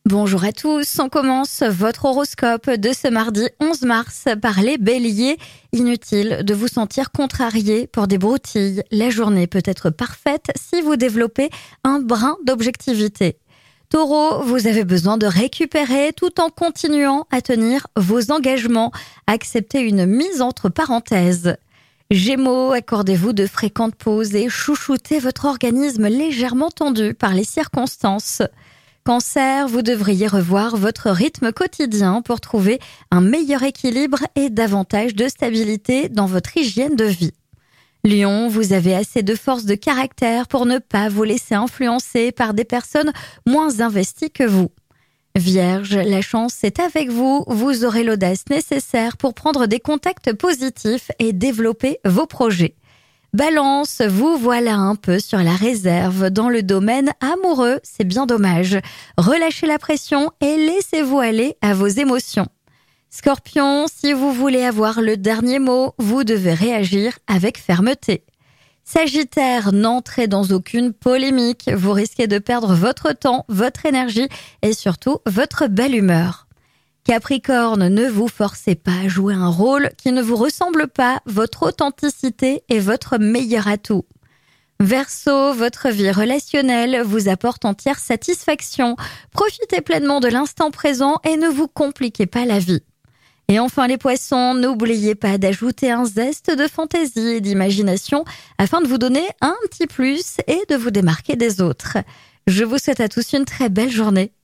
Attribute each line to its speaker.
Speaker 1: Bonjour à tous, on commence votre horoscope de ce mardi 11 mars par les béliers. Inutile de vous sentir contrarié pour des broutilles. La journée peut être parfaite si vous développez un brin d'objectivité. Taureau, vous avez besoin de récupérer tout en continuant à tenir vos engagements. Acceptez une mise entre parenthèses. Gémeaux, accordez-vous de fréquentes pauses et chouchoutez votre organisme légèrement tendu par les circonstances. Cancer, vous devriez revoir votre rythme quotidien pour trouver un meilleur équilibre et davantage de stabilité dans votre hygiène de vie. Lion, vous avez assez de force de caractère pour ne pas vous laisser influencer par des personnes moins investies que vous. Vierge, la chance est avec vous, vous aurez l'audace nécessaire pour prendre des contacts positifs et développer vos projets. Balance, vous voilà un peu sur la réserve dans le domaine amoureux, c'est bien dommage. Relâchez la pression et laissez-vous aller à vos émotions. Scorpion, si vous voulez avoir le dernier mot, vous devez réagir avec fermeté. Sagittaire, n'entrez dans aucune polémique, vous risquez de perdre votre temps, votre énergie et surtout votre belle humeur. Capricorne, ne vous forcez pas à jouer un rôle qui ne vous ressemble pas, votre authenticité est votre meilleur atout. Verseau, votre vie relationnelle vous apporte entière satisfaction, profitez pleinement de l'instant présent et ne vous compliquez pas la vie. Et enfin les poissons, n'oubliez pas d'ajouter un zeste de fantaisie et d'imagination afin de vous donner un petit plus et de vous démarquer des autres. Je vous souhaite à tous une très belle journée.